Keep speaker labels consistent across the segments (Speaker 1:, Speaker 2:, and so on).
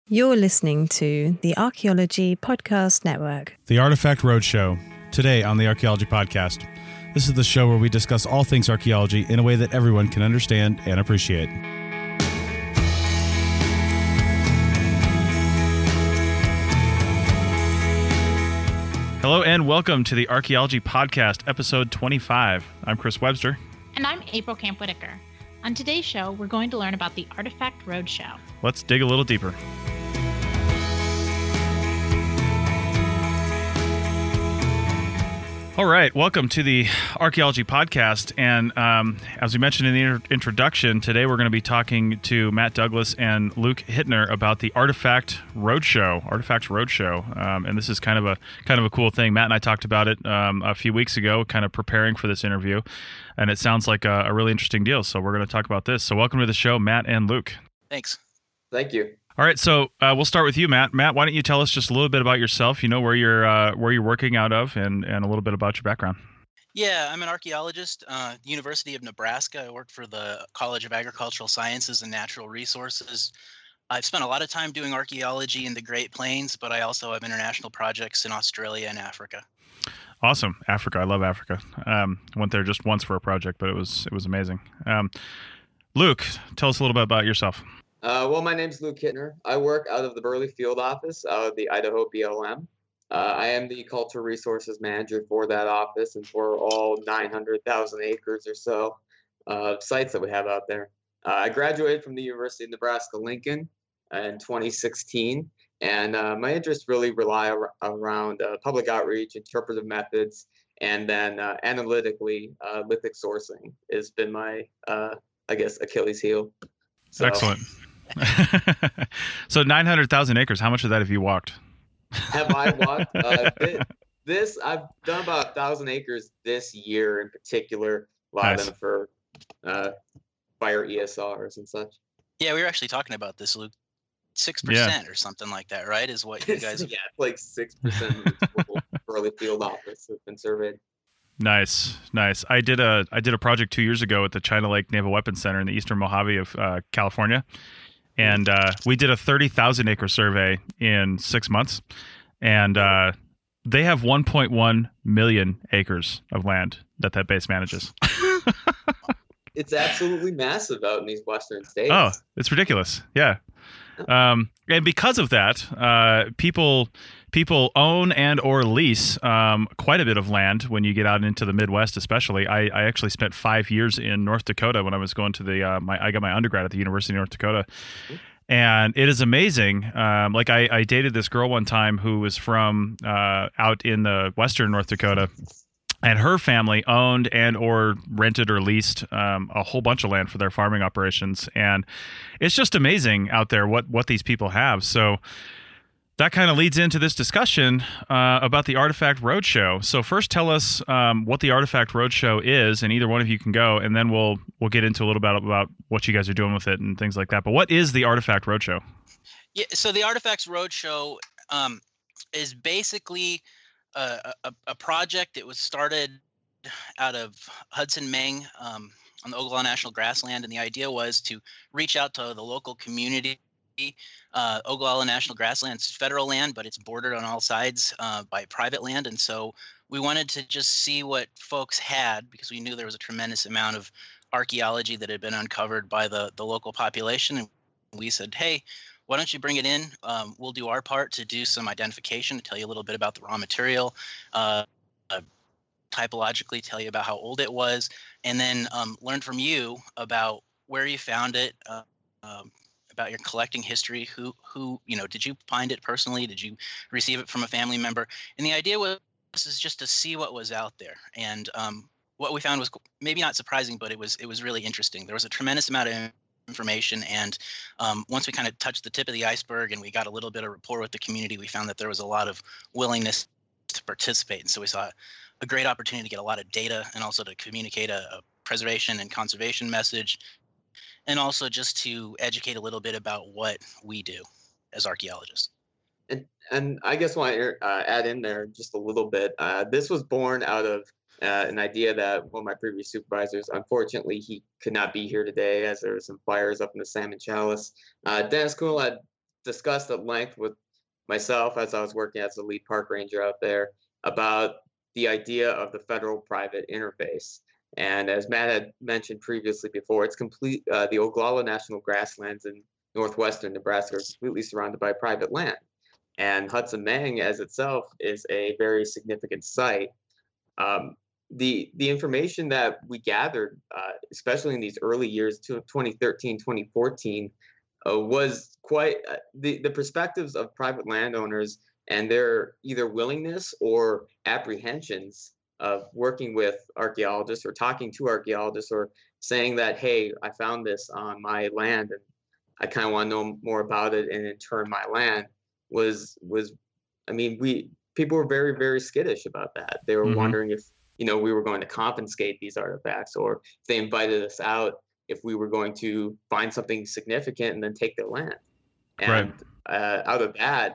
Speaker 1: You're listening to the Archaeology Podcast Network.
Speaker 2: The Artifact Roadshow, today on the Archaeology Podcast. This is the show where we discuss all things archaeology in a way that everyone can understand and appreciate. Hello and welcome to the Archaeology Podcast, episode 25. I'm Chris Webster.
Speaker 3: And I'm April Camp Whitaker. On today's show, we're going to learn about the Artifact Roadshow.
Speaker 2: Let's dig a little deeper. All right, welcome to the Archaeology Podcast, and as we mentioned in the introduction, today we're going to be talking to Matt Douglas and Luke Hittner about the Artifact Roadshow, and this is kind of a cool thing. Matt and I talked about it a few weeks ago, kind of preparing for this interview, and it sounds like a really interesting deal. So we're going to talk about this. So welcome to the show, Matt and Luke.
Speaker 4: Thanks.
Speaker 5: Thank you.
Speaker 2: All right, so we'll start with you, Matt. Matt, why don't you tell us just a little bit about yourself? You know, where you're working out of, and a little bit about your background.
Speaker 4: Yeah, I'm an archaeologist, University of Nebraska. I work for the College of Agricultural Sciences and Natural Resources. I've spent a lot of time doing archaeology in the Great Plains, but I also have international projects in Australia and Africa.
Speaker 2: Awesome, Africa. I love Africa. Went there just once for a project, but it was amazing. Luke, tell us a little bit about yourself.
Speaker 5: Well, my name's Luke Hittner. I work out of the Burley Field Office of the Idaho BLM. I am the Cultural Resources Manager for that office and for all 900,000 acres or so of sites that we have out there. I graduated from the University of Nebraska-Lincoln in 2016, and my interests really rely around public outreach, interpretive methods, and then analytically, lithic sourcing has been my, Achilles heel. So,
Speaker 2: excellent. So 900,000 acres, how much of that have you walked?
Speaker 5: Have I walked? I've done about 1,000 acres this year in particular, a lot of them for fire ESRs and such.
Speaker 4: Yeah, we were actually talking about this, Luke. 6% or something like that, right? Is what you guys...
Speaker 5: Yeah, it's like 6% of the total Burley Field Office has been surveyed.
Speaker 2: Nice. I did a project 2 years ago at the China Lake Naval Weapons Center in the Eastern Mojave of California, and we did a 30,000 acre survey in 6 months, and they have 1.1 million acres of land that base manages.
Speaker 5: It's absolutely massive out in these western states.
Speaker 2: Oh, it's ridiculous. Yeah. And because of that, people own and or lease quite a bit of land when you get out into the Midwest, especially. I actually spent 5 years in North Dakota when I was going to the I got my undergrad at the University of North Dakota, and it is amazing. I dated this girl one time who was from out in the western North Dakota. And her family owned and or rented or leased a whole bunch of land for their farming operations. And it's just amazing out there what these people have. So that kind of leads into this discussion about the Artifact Roadshow. So first tell us what the Artifact Roadshow is, and either one of you can go, and then we'll get into a little bit about what you guys are doing with it and things like that. But what is the Artifact Roadshow?
Speaker 4: Yeah, so the Artifacts Roadshow is basically... a project that was started out of Hudson, Maine, on the Oglala National Grassland, and the idea was to reach out to the local community. Oglala National Grassland's federal land, but it's bordered on all sides by private land, and so we wanted to just see what folks had, because we knew there was a tremendous amount of archaeology that had been uncovered by the local population, and we said, hey, why don't you bring it in? We'll do our part to do some identification, to tell you a little bit about the raw material, typologically tell you about how old it was, and then learn from you about where you found it, about your collecting history. Who did you find it personally? Did you receive it from a family member? And the idea was just to see what was out there. And what we found was maybe not surprising, but it was really interesting. There was a tremendous amount of information, and once we kind of touched the tip of the iceberg and we got a little bit of rapport with the community, we found that there was a lot of willingness to participate, and so we saw a great opportunity to get a lot of data and also to communicate a preservation and conservation message, and also just to educate a little bit about what we do as archaeologists.
Speaker 5: And I guess I want to add in there just a little bit. This was born out of an idea that one of my previous supervisors, unfortunately, he could not be here today as there were some fires up in the Salmon Chalice. Dennis Kuhl had discussed at length with myself as I was working as a lead park ranger out there about the idea of the federal-private interface. And as Matt had mentioned previously before, it's complete. The Oglala National Grasslands in northwestern Nebraska are completely surrounded by private land. And Hudson-Mang as itself is a very significant site. The information that we gathered, especially in these early years, 2013, 2014, was quite the perspectives of private landowners and their either willingness or apprehensions of working with archaeologists or talking to archaeologists or saying that, hey, I found this on my land and I kind of want to know more about it and in turn my land was I mean, people were very, very skittish about that. They were wondering if, we were going to confiscate these artifacts, or if they invited us out, if we were going to find something significant and then take their land. And out of that,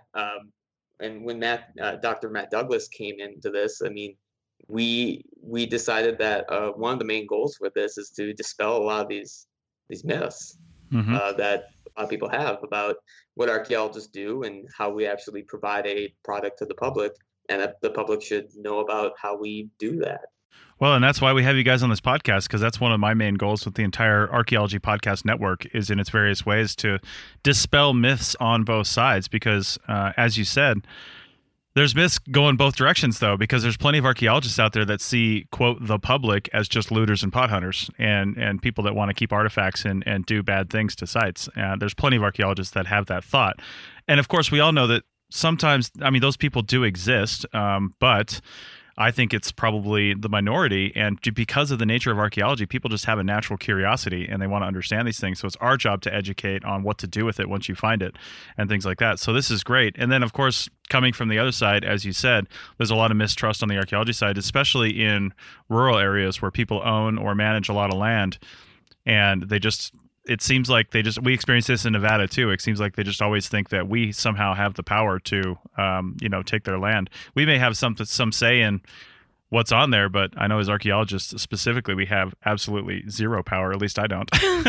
Speaker 5: and when Dr. Matt Douglas came into this, I mean, we decided that one of the main goals with this is to dispel a lot of these myths that a lot of people have about what archaeologists do and how we actually provide a product to the public, and that the public should know about how we do that.
Speaker 2: Well, and that's why we have you guys on this podcast, because that's one of my main goals with the entire Archaeology Podcast Network, is in its various ways to dispel myths on both sides. Because, as you said, there's myths going both directions, though, because there's plenty of archaeologists out there that see, quote, the public as just looters and pot hunters and people that want to keep artifacts and do bad things to sites. There's plenty of archaeologists that have that thought. And, of course, we all know that sometimes, I mean, those people do exist, but I think it's probably the minority, and because of the nature of archaeology, people just have a natural curiosity and they want to understand these things. So it's our job to educate on what to do with it once you find it and things like that. So this is great. And then, of course, coming from the other side, as you said, there's a lot of mistrust on the archaeology side, especially in rural areas where people own or manage a lot of land, and it seems like we experience this in Nevada too. It seems like they just always think that we somehow have the power to, take their land. We may have some say in what's on there, but I know as archaeologists specifically, we have absolutely zero power. At least I don't.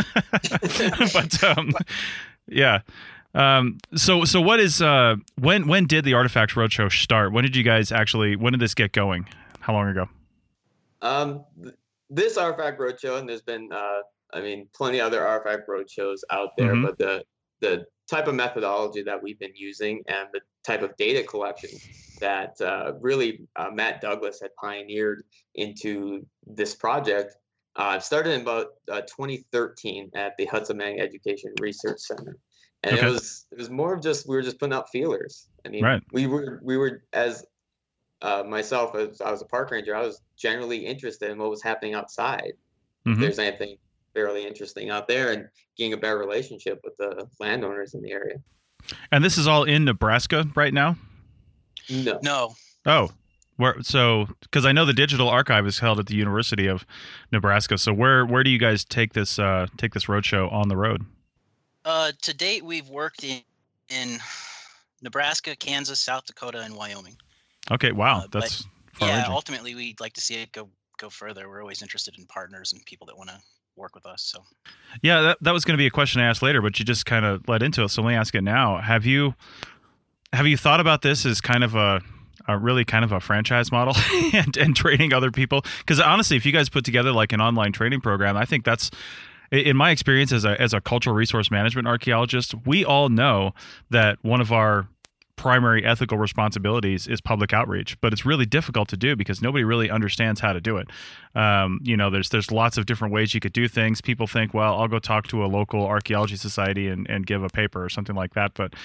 Speaker 2: But yeah. So what is when did the Artifacts Roadshow start? When did this get going? How long ago?
Speaker 5: This Artifact Roadshow, and there's been plenty other Artifact Roadshows out there, but the type of methodology that we've been using and the type of data collection that really Matt Douglas had pioneered into this project started in about 2013 at the Hudson-Mang Education Research Center. And it was more of just, we were just putting out feelers. I mean, we were as myself, as I was a park ranger, I was generally interested in what was happening outside. If there's anything fairly interesting out there, and getting a better relationship with the landowners in the area.
Speaker 2: And this is all in Nebraska right now?
Speaker 5: No.
Speaker 2: Oh, because I know the digital archive is held at the University of Nebraska. So where do you guys take this roadshow on the road?
Speaker 4: To date, we've worked in Nebraska, Kansas, South Dakota, and Wyoming.
Speaker 2: Okay, wow, that's far ranging.
Speaker 4: Ultimately, we'd like to see it go further. We're always interested in partners and people that want to work with us. So
Speaker 2: yeah, that was going to be a question I asked later, but you just kind of led into it, so let me ask it now. Have you thought about this as kind of a really kind of a franchise model and training other people? Because honestly, if you guys put together like an online training program, I think that's, in my experience as a cultural resource management archaeologist, we all know that one of our primary ethical responsibilities is public outreach, but it's really difficult to do because nobody really understands how to do it. There's lots of different ways you could do things. People think, well, I'll go talk to a local archaeology society and give a paper or something like that. But,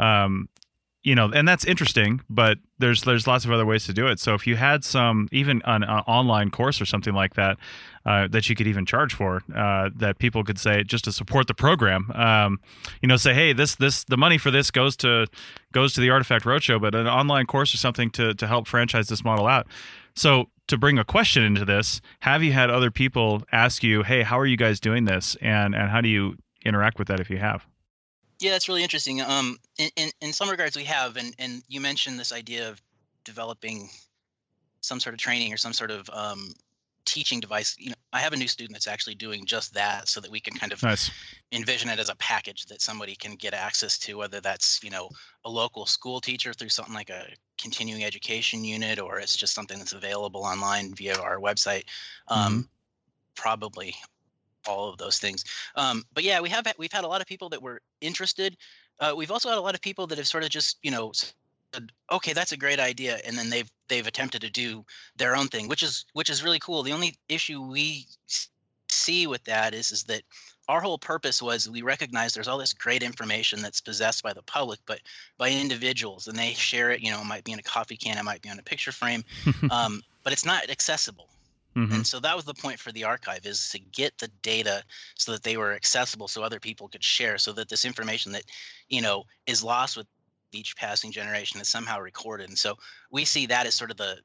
Speaker 2: and that's interesting, but there's lots of other ways to do it. So if you had even an online course or something like that, that you could even charge for, that people could say just to support the program, say, hey, the money for this goes to the Artifact Roadshow, but an online course or something to help franchise this model out. So to bring a question into this, have you had other people ask you, hey, how are you guys doing this? And how do you interact with that if you have?
Speaker 4: Yeah, it's really interesting. In some regards we have, and you mentioned this idea of developing some sort of training or some sort of teaching device. I have a new student that's actually doing just that, so that we can kind of
Speaker 2: Nice.
Speaker 4: envision it as a package that somebody can get access to, whether that's a local school teacher through something like a continuing education unit, or it's just something that's available online via our website. Probably all of those things. But yeah, we've had a lot of people that were interested. We've also had a lot of people that have sort of just said, okay, that's a great idea, and then they've attempted to do their own thing, which is really cool. The only issue we see with that is that our whole purpose was, we recognize there's all this great information that's possessed by the public, but by individuals, and they share it. It might be in a coffee can, it might be on a picture frame, but it's not accessible. And so that was the point for the archive, is to get the data so that they were accessible, so other people could share, so that this information that is lost with each passing generation is somehow recorded. And so we see that as sort of the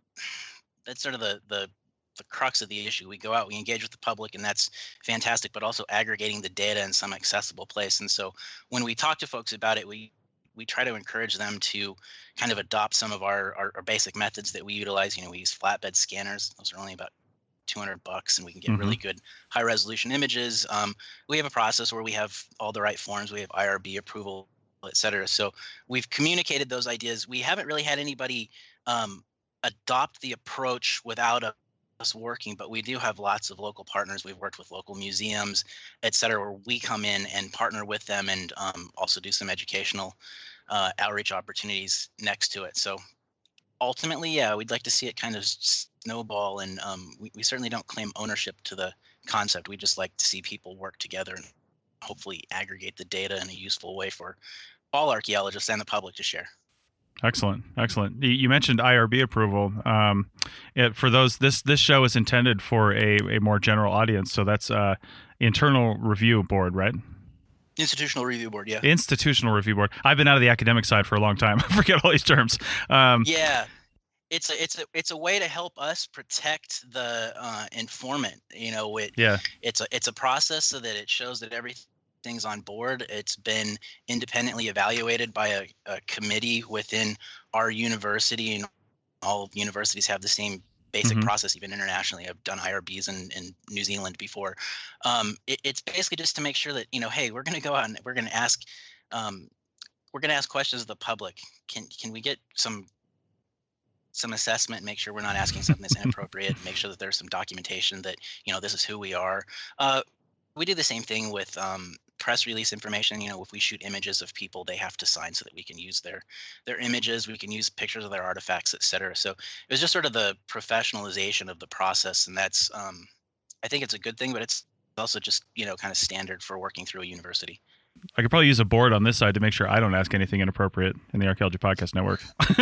Speaker 4: crux of the issue. We go out, we engage with the public, and that's fantastic, but also aggregating the data in some accessible place. And so when we talk to folks about it, we try to encourage them to kind of adopt some of our basic methods that we utilize. We use flatbed scanners. Those are only about $200, and we can get really good high resolution images. We have a process where we have all the right forms. We have IRB approval, et cetera. So we've communicated those ideas. We haven't really had anybody adopt the approach without us working, but we do have lots of local partners. We've worked with local museums, et cetera, where we come in and partner with them, and also do some educational outreach opportunities next to it. So ultimately, yeah, we'd like to see it kind of snowball, and we certainly don't claim ownership to the concept. We just like to see people work together and hopefully aggregate the data in a useful way for all archaeologists and the public to share.
Speaker 2: Excellent. You mentioned IRB approval. For those, this show is intended for a more general audience, so that's internal review board, right?
Speaker 4: Institutional Review Board, yeah.
Speaker 2: Institutional Review Board. I've been out of the academic side for a long time. I forget all these terms.
Speaker 4: Yeah, it's a way to help us protect the informant. It's a process so that it shows that everything's on board. It's been independently evaluated by a committee within our university, and all universities have the same basic process, even internationally. I've done IRBs in New Zealand before. It's basically just to make sure that, hey, we're going to go out and we're going to ask questions of the public. Can we get some assessment and make sure we're not asking something that's inappropriate, and make sure that there's some documentation that, this is who we are. We do the same thing with press release information. If we shoot images of people, they have to sign so that we can use their images. We can use pictures of their artifacts, et cetera. So it was just sort of the professionalization of the process, and that's I think it's a good thing, but it's also just kind of standard for working through a university.
Speaker 2: I could probably use a board on this side to make sure I don't ask anything inappropriate in the Archaeology Podcast Network.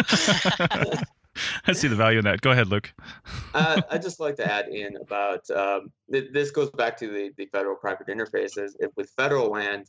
Speaker 2: I see the value in that. Go ahead, Luke.
Speaker 5: I'd just like to add in about this goes back to the federal-private interfaces. With federal land,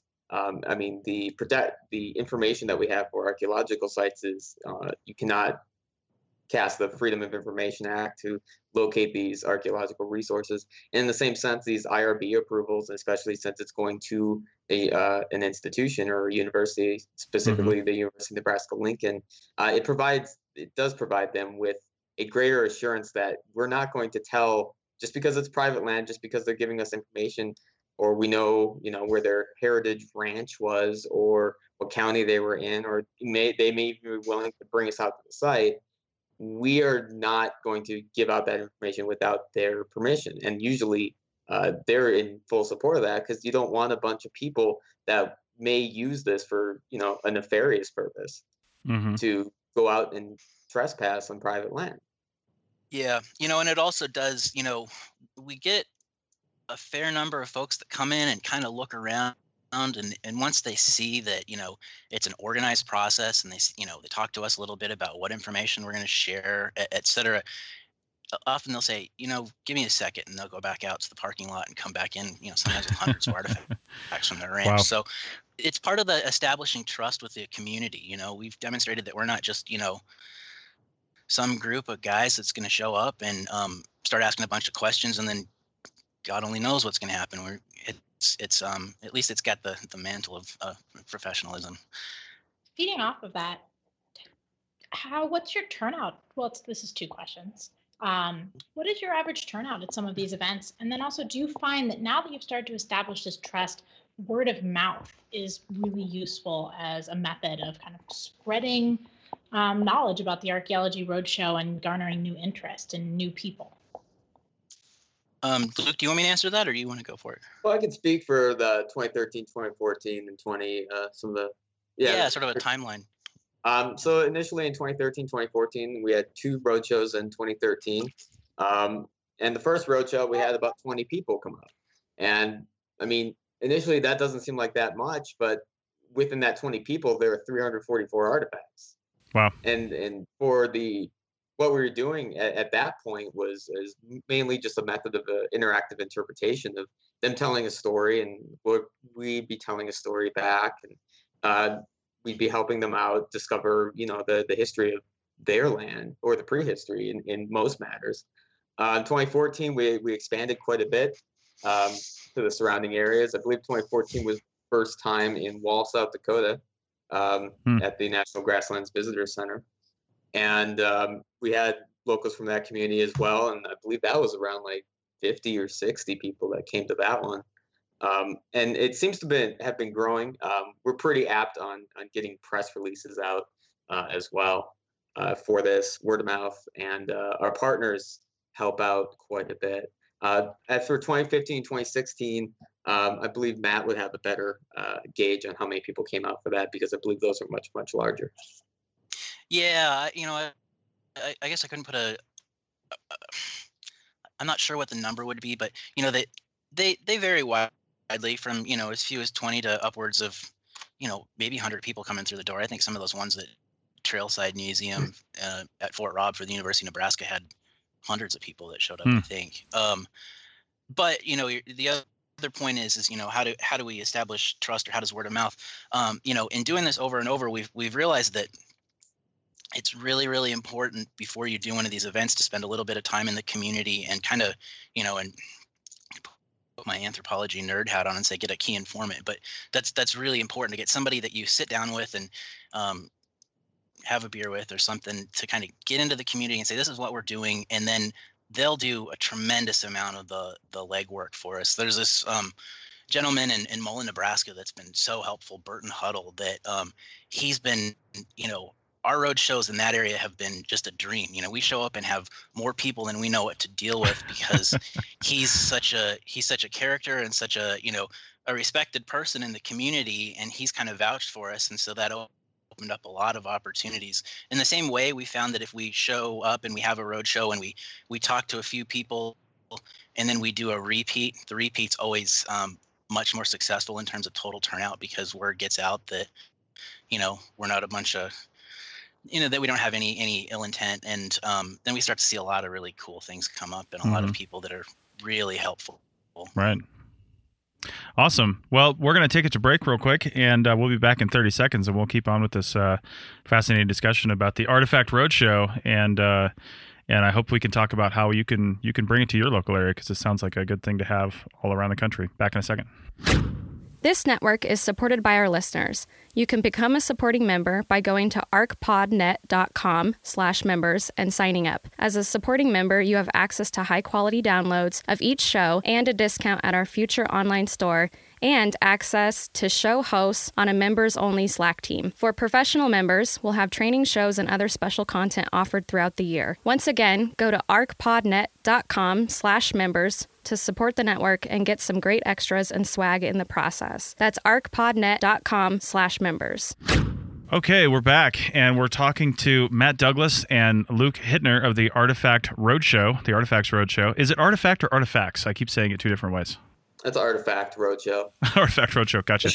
Speaker 5: the information that we have for archaeological sites is you cannot cast the Freedom of Information Act to locate these archaeological resources. In the same sense, these IRB approvals, especially since it's going to an institution or a university, specifically the University of Nebraska-Lincoln, it does provide them with a greater assurance that we're not going to tell, just because it's private land, just because they're giving us information, or we know, where their heritage ranch was, or what county they were in, or they may be willing to bring us out to the site. We are not going to give out that information without their permission. And usually they're in full support of that, because you don't want a bunch of people that may use this for, a nefarious purpose to go out and trespass on private land.
Speaker 4: Yeah. And it also does, we get a fair number of folks that come in and kind of look around, and once they see that, it's an organized process, and they talk to us a little bit about what information we're going to share, et cetera. Often they'll say, give me a second, and they'll go back out to the parking lot and come back in, sometimes with hundreds of artifacts from their ranch. Wow. So it's part of the establishing trust with the community. We've demonstrated that we're not just, some group of guys that's going to show up and start asking a bunch of questions, and then God only knows what's going to happen. It's at least it's got the mantle of professionalism.
Speaker 3: Feeding off of that, what's your turnout? Well, this is two questions. What is your average turnout at some of these events? And then also, do you find that now that you've started to establish this trust, word of mouth is really useful as a method of kind of spreading knowledge about the Archaeology Roadshow and garnering new interest in new people?
Speaker 4: Luke, do you want me to answer that, or do you want to go for it?
Speaker 5: Well, I can speak for the 2013, 2014, and some of the
Speaker 4: sort of a timeline.
Speaker 5: So initially in 2013, 2014, we had 2 roadshows in 2013. And the first roadshow, we had about 20 people come up. And I mean, initially that doesn't seem like that much, but within that 20 people, there were 344 artifacts.
Speaker 2: Wow.
Speaker 5: And for what we were doing at that point is mainly just a method of interactive interpretation of them telling a story, and we'd be telling a story back, and we'd be helping them out discover, the history of their land, or the prehistory in most matters. In 2014, we expanded quite a bit to the surrounding areas. I believe 2014 was the first time in Wall, South Dakota, at the National Grasslands Visitor Center. And we had locals from that community as well. And I believe that was around like 50 or 60 people that came to that one. And it seems to have been growing. We're pretty apt on getting press releases out as well for this, word of mouth, and our partners help out quite a bit. As for 2015, 2016, I believe Matt would have a better gauge on how many people came out for that, because I believe those are much, much larger.
Speaker 4: Yeah, I guess I couldn't put I'm not sure what the number would be, but they vary widely from as few as 20 to upwards of maybe 100 people coming through the door. I think some of those ones that Trailside Museum at Fort Robb for the University of Nebraska had hundreds of people that showed up, I think. But the other point is how do we establish trust, or how does word of mouth? In doing this over and over, we've realized that it's really, really important before you do one of these events to spend a little bit of time in the community and kind of, and put my anthropology nerd hat on and say, get a key informant. But that's really important to get somebody that you sit down with and have a beer with or something, to kind of get into the community and say, this is what we're doing. And then they'll do a tremendous amount of the legwork for us. There's this gentleman in Mullen, Nebraska that's been so helpful, Burton Huddle, that he's been, our road shows in that area have been just a dream. We show up and have more people than we know what to deal with, because he's such a character and such a respected person in the community, and he's kind of vouched for us. And so that opened up a lot of opportunities. In the same way, we found that if we show up and we have a road show and we talk to a few people and then we do a repeat, the repeat's always much more successful in terms of total turnout, because word gets out that, we're not a bunch of, that we don't have any ill intent. And then we start to see a lot of really cool things come up, and a lot of people that are really helpful.
Speaker 2: Right. Awesome. Well, we're going to take it to break real quick, and we'll be back in 30 seconds, and we'll keep on with this fascinating discussion about the Artifact Roadshow, and I hope we can talk about how you can bring it to your local area, because it sounds like a good thing to have all around the country. Back in a second.
Speaker 6: This network is supported by our listeners. You can become a supporting member by going to arcpodnet.com/members and signing up. As a supporting member, you have access to high-quality downloads of each show and a discount at our future online store, and access to show hosts on a members-only Slack team. For professional members, we'll have training shows and other special content offered throughout the year. Once again, go to arcpodnet.com/members to support the network and get some great extras and swag in the process. That's arcpodnet.com/members.
Speaker 2: Okay, we're back, and we're talking to Matt Douglas and Luke Hittner of the Artifact Roadshow, the Artifacts Roadshow. Is it Artifact or Artifacts? I keep saying it two different ways.
Speaker 5: That's Artifact Roadshow.
Speaker 2: Artifact Roadshow, gotcha.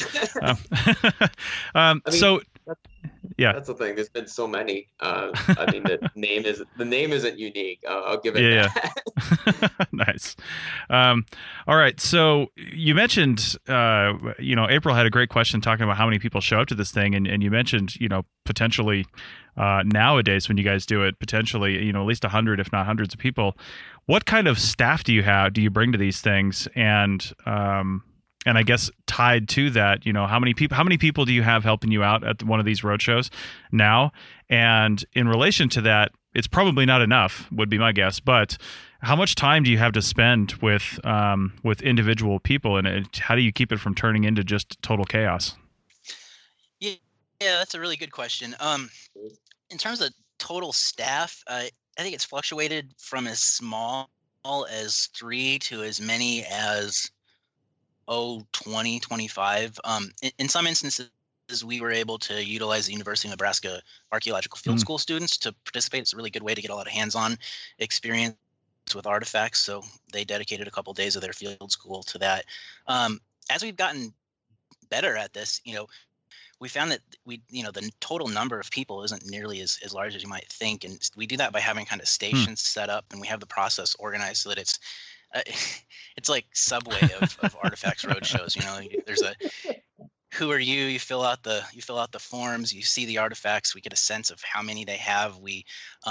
Speaker 2: Yeah,
Speaker 5: that's the thing. There's been so many. I mean, the name isn't unique. I'll give it that.
Speaker 2: Nice. All right. So you mentioned, April had a great question talking about how many people show up to this thing, and you mentioned, potentially nowadays when you guys do it, potentially, at least 100, if not hundreds of people. What kind of staff do you bring to these things? And I guess tied to that, how many people do you have helping you out at one of these road shows now? And in relation to that, it's probably not enough, would be my guess. But how much time do you have to spend with individual people, and how do you keep it from turning into just total chaos?
Speaker 4: Yeah, that's a really good question. In terms of total staff, I think it's fluctuated from as small as 3 to as many as 20, 25. In some instances, we were able to utilize the University of Nebraska Archaeological Field School students to participate. It's a really good way to get a lot of hands-on experience with artifacts. So they dedicated a couple days of their field school to that. As we've gotten better at this, we found that the total number of people isn't nearly as large as you might think. And we do that by having kind of stations set up, and we have the process organized so that it's like Subway of Artifacts Roadshows. There's a who are you? You fill out the forms. You see the artifacts. We get a sense of how many they have. We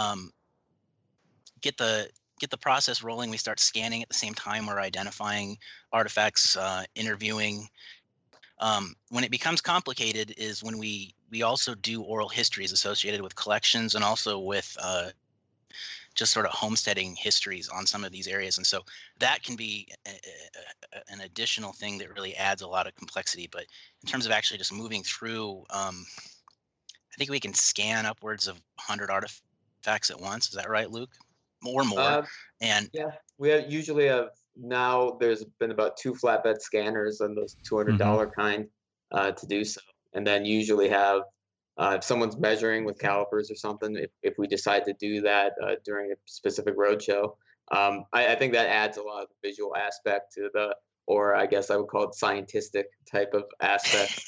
Speaker 4: get the process rolling. We start scanning at the same time. We're identifying artifacts, interviewing. When it becomes complicated is when we also do oral histories associated with collections, and also with just sort of homesteading histories on some of these areas. And so that can be an additional thing that really adds a lot of complexity. But in terms of actually just moving through, I think we can scan upwards of 100 artifacts at once. Is that right, Luke? More. And
Speaker 5: yeah, we usually have, now there's been about 2 flatbed scanners on those $200 kind to do so. And then usually have, if someone's measuring with calipers or something, if we decide to do that during a specific roadshow, I think that adds a lot of visual aspect to or I guess I would call it scientific type of aspect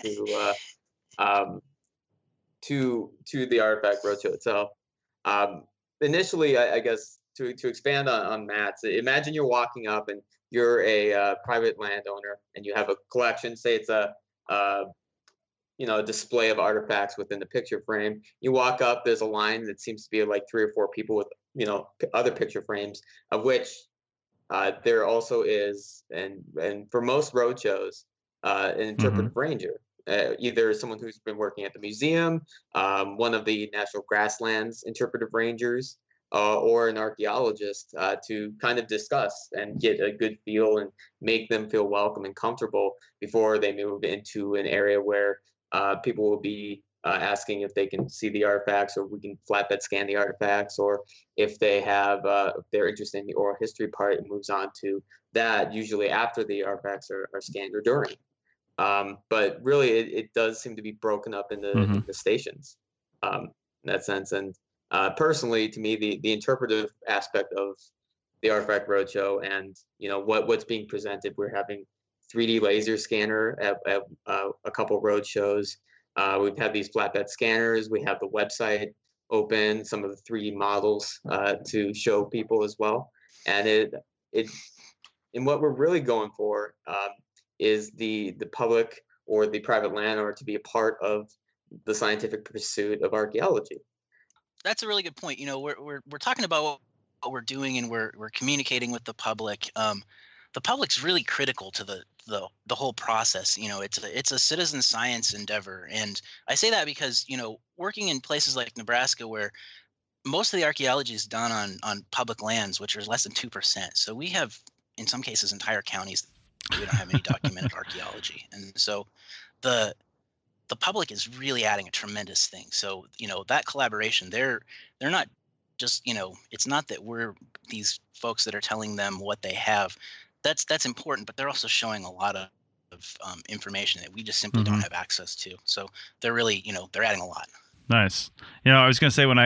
Speaker 5: to the artifact roadshow itself. Initially, I guess to expand on Matt's, imagine you're walking up and you're a private landowner and you have a collection. Say it's a display of artifacts within the picture frame. You walk up, there's a line that seems to be like 3 or 4 people with other picture frames, of which there also is, and for most roadshows, an interpretive ranger. Either someone who's been working at the museum, one of the National Grasslands interpretive rangers, or an archaeologist to kind of discuss and get a good feel and make them feel welcome and comfortable before they move into an area where people will be asking if they can see the artifacts, or we can flatbed scan the artifacts, or if they have, if they're interested in the oral history part, it moves on to that, usually after the artifacts are scanned or during. But really, it does seem to be broken up into the stations in that sense. And personally, to me, the interpretive aspect of the Artifact Roadshow and what's being presented, we're having 3D laser scanner at a couple roadshows. We've had these flatbed scanners. We have the website open, some of the 3D models to show people as well. And and what we're really going for is the public or the private landowner to be a part of the scientific pursuit of archaeology.
Speaker 4: That's a really good point. We're talking about what we're doing, and we're communicating with the public. The public's really critical to the whole process. It's a citizen science endeavor, and I say that because working in places like Nebraska, where most of the archaeology is done on public lands, which are less than 2%. So we have, in some cases, entire counties that we don't have any documented archaeology, and so the public is really adding a tremendous thing. So that collaboration, they're not just it's not that we're these folks that are telling them what they have. That's important, but they're also showing a lot of information that we just simply don't have access to. So they're really they're adding a lot. Nice.
Speaker 2: I was going to say, when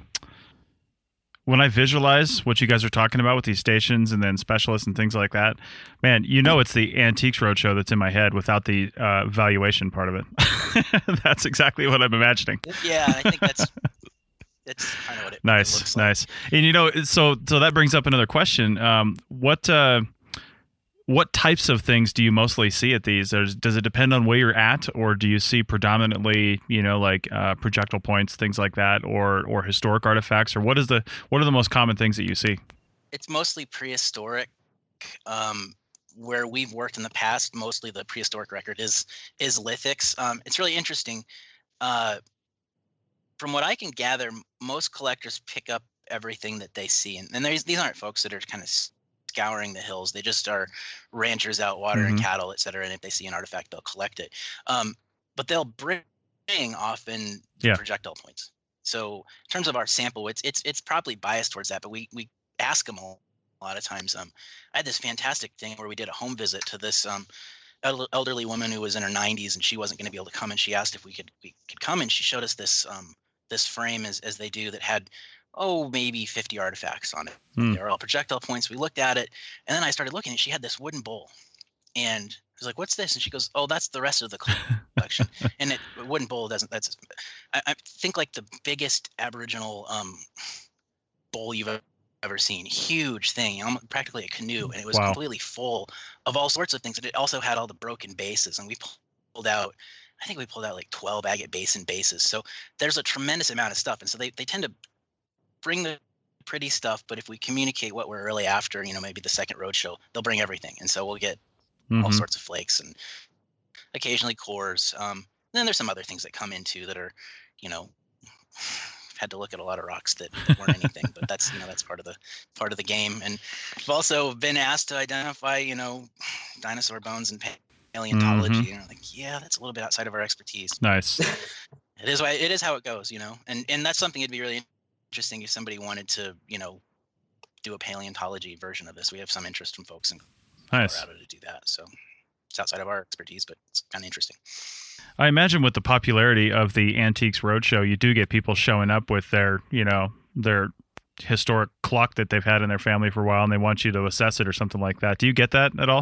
Speaker 2: I visualize what you guys are talking about with these stations and then specialists and things like that, man, it's the Antiques Roadshow that's in my head without the valuation part of it. That's exactly what I'm imagining.
Speaker 4: Yeah, I think that's kind of what it looks like.
Speaker 2: Nice. And so that brings up another question. What types of things do you mostly see at these? Does it depend on where you're at, or do you see predominantly, like projectile points, things like that, or historic artifacts, or what are the most common things that you see?
Speaker 4: It's mostly prehistoric. Where we've worked in the past, mostly the prehistoric record is lithics. It's really interesting. from what I can gather, most collectors pick up everything that they see, and these aren't folks that are kind of scouring the hills. They just are ranchers out watering cattle, et cetera. And if they see an artifact, they'll collect it. But they'll bring often projectile points. So in terms of our sample, it's probably biased towards that, but we ask them a lot of times. I had this fantastic thing where we did a home visit to this elderly woman who was in her 90s, and she wasn't going to be able to come, and she asked if we could come, and she showed us this this frame as they do that had maybe 50 artifacts on it. They were all projectile points. We looked at it, and then I started looking, and she had this wooden bowl, and I was like, "What's this?" And she goes, "Oh, that's the rest of the collection." And a wooden bowl doesn't. I think like the biggest Aboriginal bowl you've ever seen. Huge thing, practically a canoe, and it was completely full of all sorts of things. And it also had all the broken bases, and we pulled out. I think we pulled out like 12 agate basin bases. So there's a tremendous amount of stuff, and so they tend to bring the pretty stuff, but if we communicate what we're really after, maybe the second roadshow, they'll bring everything, and so we'll get all sorts of flakes and occasionally cores. Then there's some other things that come in too that are, had to look at a lot of rocks that weren't anything, but that's that's part of the game. And we've also been asked to identify dinosaur bones and paleontology, and that's a little bit outside of our expertise.
Speaker 2: Nice.
Speaker 4: It is how it goes, and that's something that'd be really interesting if somebody wanted to do a paleontology version of this. We have some interest from folks in Colorado to do that, so it's outside of our expertise, but it's kind of interesting.
Speaker 2: I imagine with the popularity of the Antiques Roadshow, you do get people showing up with their historic clock that they've had in their family for a while, and they want you to assess it or something like that. Do you get that at all?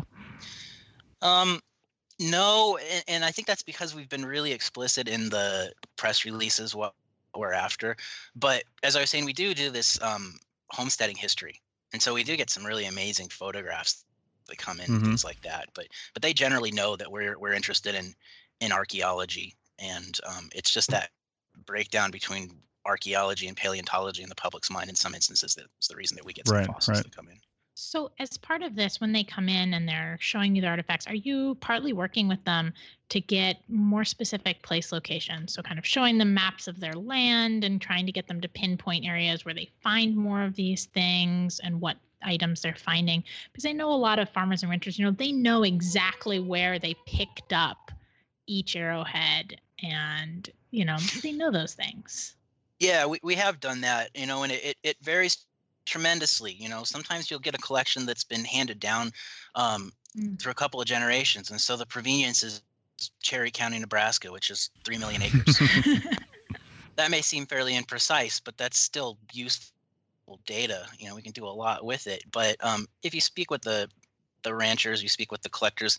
Speaker 4: No, and I think that's because we've been really explicit in the press releases what we're after. But as I was saying, we do this homesteading history, and so we do get some really amazing photographs that come in and things like that. But they generally know that we're interested in archaeology, and it's just that breakdown between archaeology and paleontology in the public's mind in some instances that's the reason that we get some fossils that come in.
Speaker 3: So as part of this, when they come in and they're showing you the artifacts, are you partly working with them to get more specific place locations? So kind of showing them maps of their land and trying to get them to pinpoint areas where they find more of these things and what items they're finding? Because I know a lot of farmers and ranchers, they know exactly where they picked up each arrowhead, and, they know those things.
Speaker 4: Yeah, we have done that, and it varies tremendously. Sometimes you'll get a collection that's been handed down through a couple of generations, and so the provenience is Cherry County, Nebraska, which is 3 million acres. That may seem fairly imprecise, but that's still useful data. We can do a lot with it. But if you speak with the ranchers, you speak with the collectors,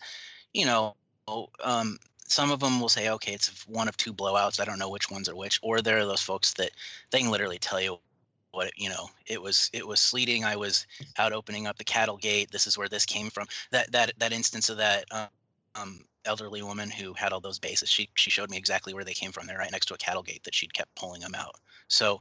Speaker 4: some of them will say, okay, it's one of two blowouts, I don't know which ones are which. Or there are those folks that they can literally tell you what it was sleeting, I was out opening up the cattle gate, this is where this came from. That instance of that elderly woman who had all those bases, she showed me exactly where they came from. They're right next to a cattle gate that she'd kept pulling them out. So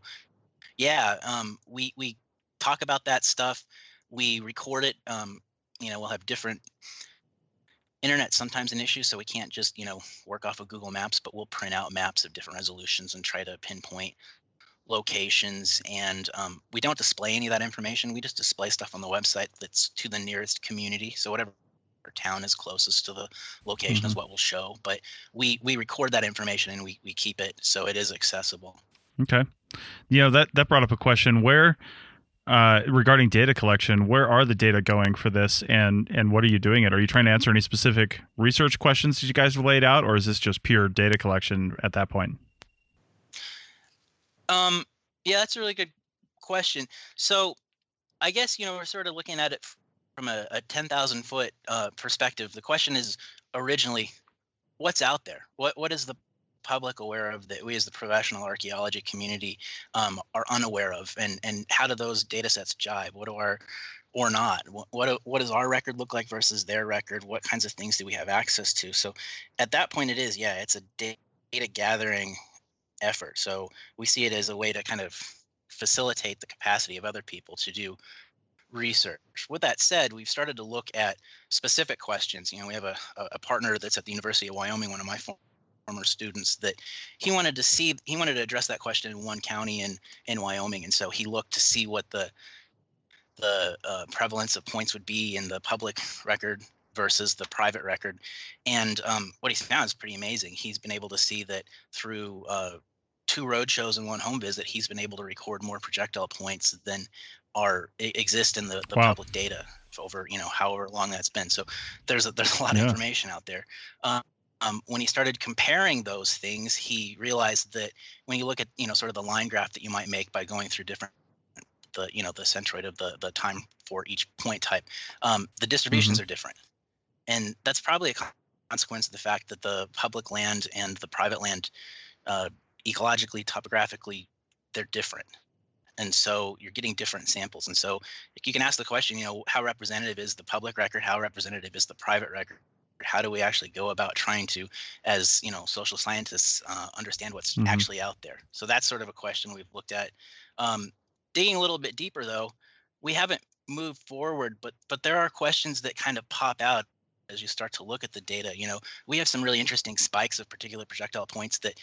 Speaker 4: we talk about that stuff, we record it. We'll have different internet sometimes an issue, so we can't just work off of Google Maps, but we'll print out maps of different resolutions and try to pinpoint locations. And we don't display any of that information. We just display stuff on the website that's to the nearest community. So whatever town is closest to the location is what we'll show. But we record that information and we keep it so it is accessible.
Speaker 2: Okay. That brought up a question where regarding data collection, where are the data going for this, and what are you doing it? Are you trying to answer any specific research questions that you guys have laid out, or is this just pure data collection at that point?
Speaker 4: Yeah, that's a really good question. So I guess, we're sort of looking at it from a 10,000 foot perspective. The question is originally, what's out there? What is the public aware of that we as the professional archaeology community are unaware of, and how do those data sets jive? What do or not? What does our record look like versus their record? What kinds of things do we have access to? So at that point it's a data gathering effort. So we see it as a way to kind of facilitate the capacity of other people to do research. With that said, we've started to look at specific questions. We have a partner that's at the University of Wyoming, one of my former students that he wanted to address that question in one county in Wyoming. And so he looked to see what the prevalence of points would be in the public record versus the private record. And what he's found is pretty amazing. He's been able to see that through 2 road shows and 1 home visit, he's been able to record more projectile points than exist in the
Speaker 2: Wow.
Speaker 4: public data over, however long that's been. So there's a lot of information out there. When he started comparing those things, he realized that when you look at, sort of the line graph that you might make by going through the centroid of the time for each point type, the distributions are different. And that's probably a consequence of the fact that the public land and the private land, ecologically, topographically, they're different. And so you're getting different samples. And so you can ask the question, how representative is the public record? How representative is the private record? How do we actually go about trying to, as social scientists, understand what's actually out there? So that's sort of a question we've looked at. Digging a little bit deeper, though, we haven't moved forward, but there are questions that kind of pop out as you start to look at the data. We have some really interesting spikes of particular projectile points that,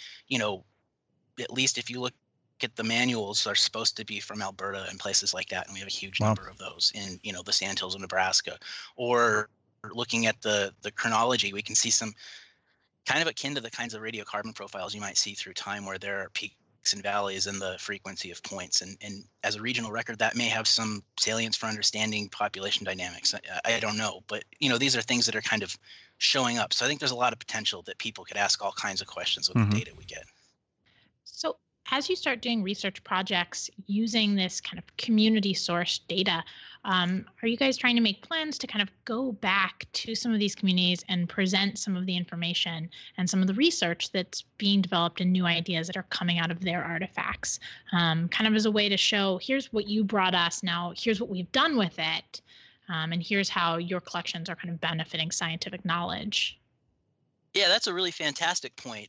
Speaker 4: at least if you look at the manuals, are supposed to be from Alberta and places like that. And we have a huge number of those in, the Sandhills of Nebraska. Or looking at the chronology, we can see some kind of akin to the kinds of radiocarbon profiles you might see through time, where there are peaks and valleys in the frequency of points. And as a regional record, that may have some salience for understanding population dynamics. I don't know, but these are things that are kind of showing up. So I think there's a lot of potential that people could ask all kinds of questions with the data we get.
Speaker 3: So as you start doing research projects using this kind of community source data, are you guys trying to make plans to kind of go back to some of these communities and present some of the information and some of the research that's being developed and new ideas that are coming out of their artifacts, kind of as a way to show, here's what you brought us, now here's what we've done with it, and here's how your collections are kind of benefiting scientific knowledge?
Speaker 4: Yeah, that's a really fantastic point.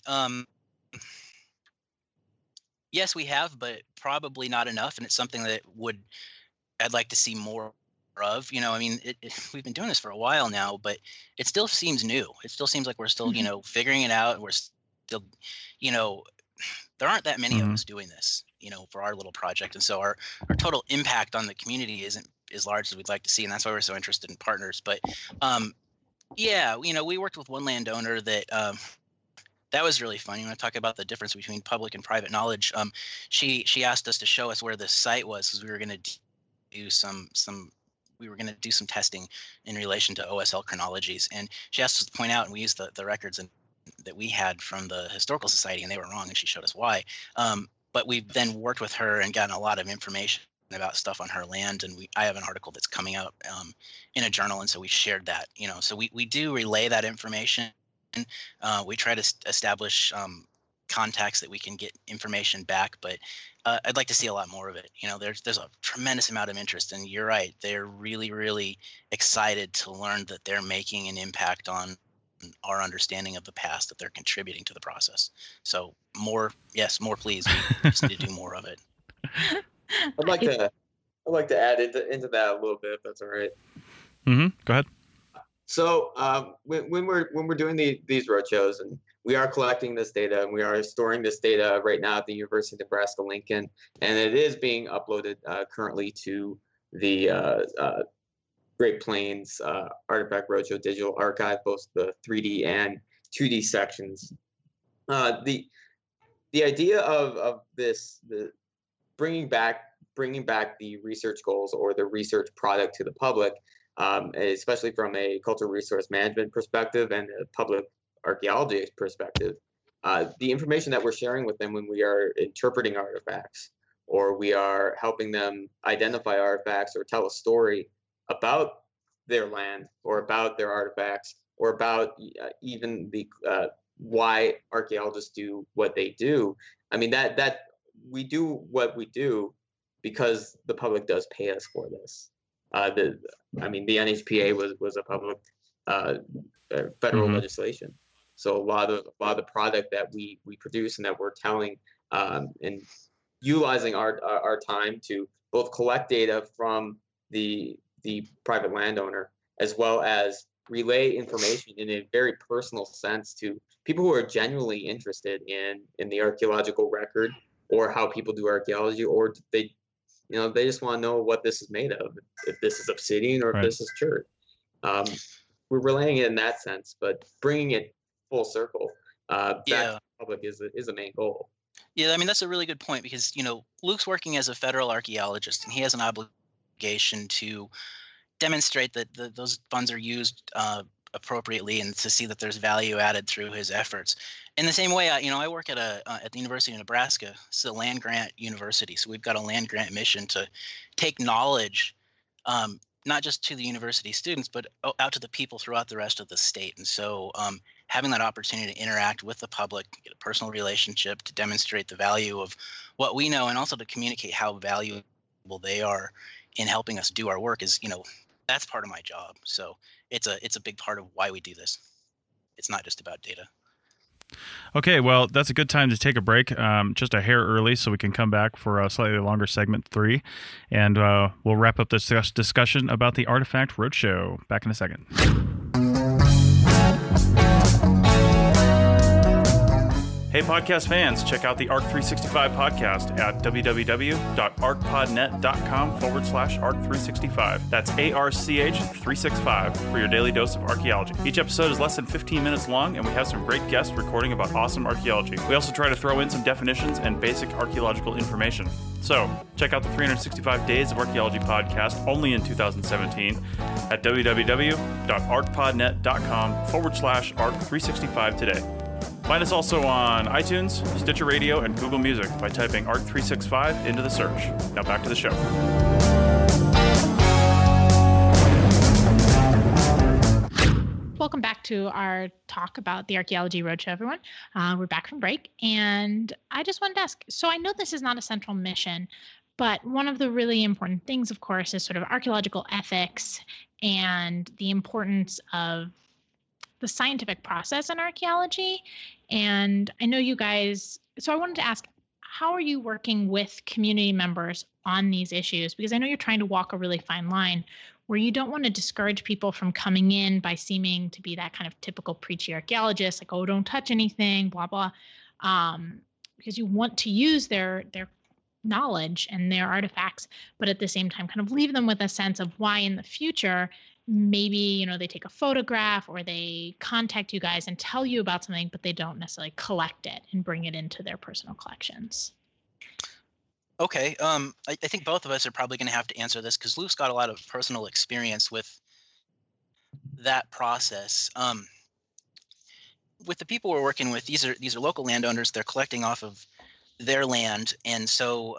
Speaker 4: Yes, we have, but probably not enough, and it's something that I'd like to see more of. We've been doing this for a while now, but it still seems new. It still seems like we're still, figuring it out. We're still, there aren't that many of us doing this, for our little project, and so our total impact on the community isn't as large as we'd like to see, and that's why we're so interested in partners. But we worked with one landowner that was really fun. You want to talk about the difference between public and private knowledge? She asked us to show us where the site was, because we were going to do some testing in relation to OSL chronologies, and she asked us to point out, and we used the records that we had from the Historical Society, and they were wrong, and she showed us why. But we've then worked with her and gotten a lot of information about stuff on her land, and I have an article that's coming out in a journal, and so we shared that. So we do relay that information. We try to establish contacts that we can get information back, but I'd like to see a lot more of it. There's a tremendous amount of interest, and you're right. They're really, really excited to learn that they're making an impact on our understanding of the past, that they're contributing to the process. So more, please. We just need to do more of it.
Speaker 5: I'd like to add into that a little bit, if that's all right.
Speaker 2: Go ahead.
Speaker 5: So when we're doing these roadshows, and we are collecting this data, and we are storing this data right now at the University of Nebraska-Lincoln, and it is being uploaded currently to the Great Plains Artifact Roadshow Digital Archive, both the 3D and 2D sections. The idea of this, bringing back the research goals or the research product to the public, especially from a cultural resource management perspective and a public archaeology perspective, the information that we're sharing with them when we are interpreting artifacts, or we are helping them identify artifacts or tell a story about their land or about their artifacts or about even the why archaeologists do what they do. I mean, that we do what we do because the public does pay us for this. The NHPA was a public federal legislation. So a lot of the product that we produce and that we're telling and utilizing our time to both collect data from the private landowner, as well as relay information in a very personal sense to people who are genuinely interested in the archaeological record or how people do archaeology, or they just want to know what this is made of, if this is obsidian or if
Speaker 2: Right.
Speaker 5: this is chert. We're relaying it in that sense, but bringing it full circle back to the public is a main goal.
Speaker 4: Yeah, I mean, that's a really good point because, Luke's working as a federal archaeologist and he has an obligation to demonstrate that those funds are used appropriately and to see that there's value added through his efforts. In the same way, I work at the University of Nebraska. It's a land grant university. So we've got a land grant mission to take knowledge, not just to the university students, but out to the people throughout the rest of the state. And so having that opportunity to interact with the public, get a personal relationship, to demonstrate the value of what we know, and also to communicate how valuable they are in helping us do our work is, that's part of my job. So it's a big part of why we do this. It's not just about data.
Speaker 2: Okay, well, that's a good time to take a break, just a hair early, so we can come back for a slightly longer segment 3, and we'll wrap up this discussion about the Artifact Roadshow. Back in a second. Hey, podcast fans, check out the ARC365 podcast at www.arcpodnet.com/ARC365. That's ARCH365 for your daily dose of archaeology. Each episode is less than 15 minutes long, and we have some great guests recording about awesome archaeology. We also try to throw in some definitions and basic archaeological information. So, check out the 365 Days of Archaeology podcast only in 2017 at www.arcpodnet.com/ARC365 today. Find us also on iTunes, Stitcher Radio, and Google Music by typing ARC365 into the search. Now back to the show.
Speaker 3: Welcome back to our talk about the Archaeology Roadshow, everyone. We're back from break, and I just wanted to ask, so I know this is not a central mission, but one of the really important things, of course, is sort of archaeological ethics and the importance of the scientific process in archaeology. And I know you guys, so I wanted to ask, how are you working with community members on these issues? Because I know you're trying to walk a really fine line where you don't want to discourage people from coming in by seeming to be that kind of typical preachy archaeologist, like, oh, don't touch anything, blah, blah, because you want to use their knowledge and their artifacts, but at the same time kind of leave them with a sense of why in the future maybe, they take a photograph or they contact you guys and tell you about something, but they don't necessarily collect it and bring it into their personal collections.
Speaker 4: Okay. I think both of us are probably going to have to answer this because Luke's got a lot of personal experience with that process. With the people we're working with, these are local landowners. They're collecting off of their land, and so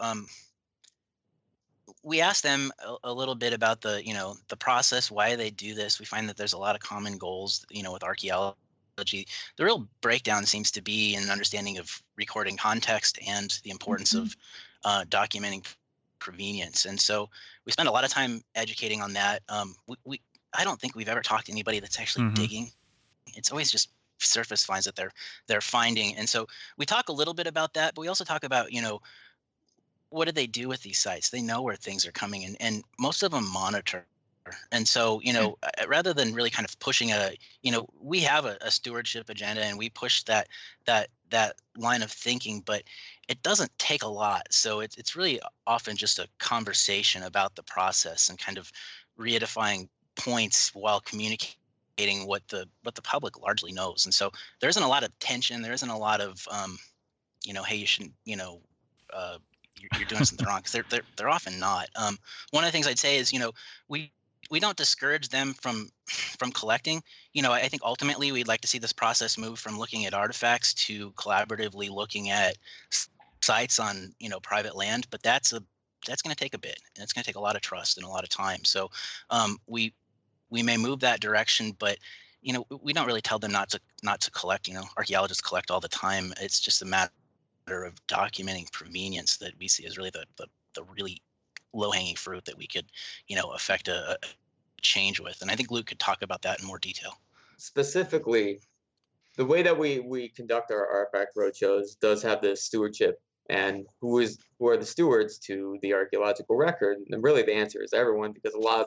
Speaker 4: we asked them a little bit about the process, why they do this. We find that there's a lot of common goals, with archaeology. The real breakdown seems to be in an understanding of recording context and the importance of documenting provenience. And so we spend a lot of time educating on that. I don't think we've ever talked to anybody that's actually digging. It's always just surface finds that they're finding. And so we talk a little bit about that, but we also talk about, what do they do with these sites? They know where things are coming in, and most of them monitor. And so, rather than really kind of pushing we have a stewardship agenda and we push that line of thinking, but it doesn't take a lot. So it's really often just a conversation about the process and kind of reedifying points while communicating what the public largely knows. And so there isn't a lot of tension. There isn't a lot of, hey, you shouldn't, you're doing something wrong, because they're often not. One of the things I'd say is, we don't discourage them from collecting. I think ultimately we'd like to see this process move from looking at artifacts to collaboratively looking at sites on private land, but that's going to take a bit, and it's going to take a lot of trust and a lot of time. So we may move that direction, but we don't really tell them not to collect. Archaeologists collect all the time. It's just a matter of documenting provenience that we see as really the really low-hanging fruit that we could affect a change with. And I think Luke could talk about that in more detail.
Speaker 5: Specifically, the way that we conduct our artifact roadshows does have this stewardship, and who are the stewards to the archaeological record? And really the answer is everyone, because a lot of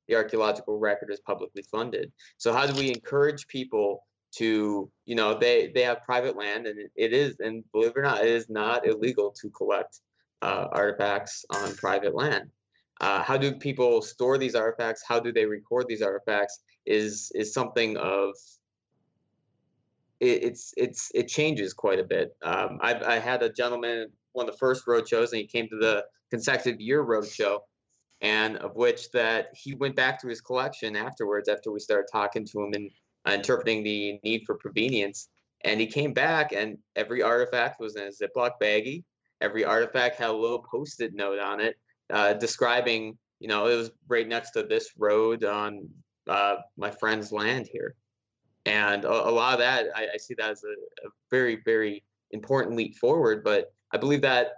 Speaker 5: the archaeological record is publicly funded. So how do we encourage people to, they have private land, and it is, and believe it or not, it is not illegal to collect artifacts on private land. How do people store these artifacts? How do they record these artifacts? Is something of it changes quite a bit. I had a gentleman, one of the first roadshows, and he came to the consecutive year roadshow, and of which that he went back to his collection afterwards after we started talking to him and interpreting the need for provenience. And he came back, and every artifact was in a Ziploc baggie. Every artifact had a little Post-it note on it describing, it was right next to this road on my friend's land here. And a lot of that, I see that as a very, very important leap forward. But I believe that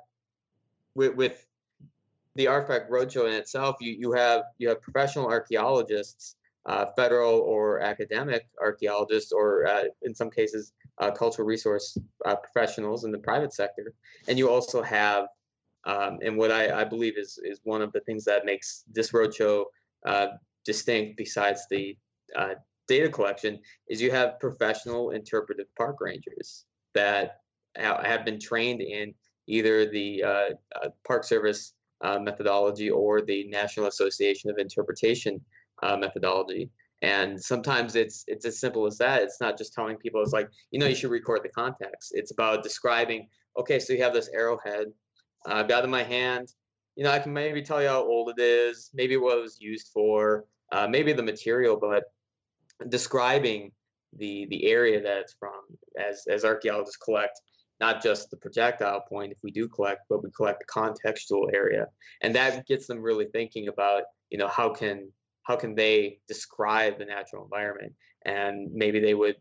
Speaker 5: with the Artifact Roadshow in itself, you have professional archaeologists, federal or academic archaeologists, or in some cases, cultural resource professionals in the private sector. And you also have, and what I believe is one of the things that makes this roadshow distinct, besides the data collection, is you have professional interpretive park rangers that have been trained in either the Park Service methodology or the National Association of Interpretation methodology. And sometimes it's as simple as that. It's not just telling people, it's like, you should record the context. It's about describing, okay, so you have this arrowhead. I've got it in my hand. I can maybe tell you how old it is, maybe what it was used for, maybe the material, but describing the area that it's from, as archaeologists collect not just the projectile point if we do collect, but we collect the contextual area. And that gets them really thinking about, how can they describe the natural environment? And maybe they would